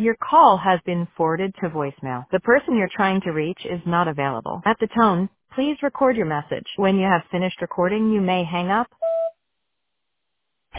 Your call has been forwarded to voicemail. The person you're trying to reach is not available. At the tone, please record your message. When you have finished recording, you may hang up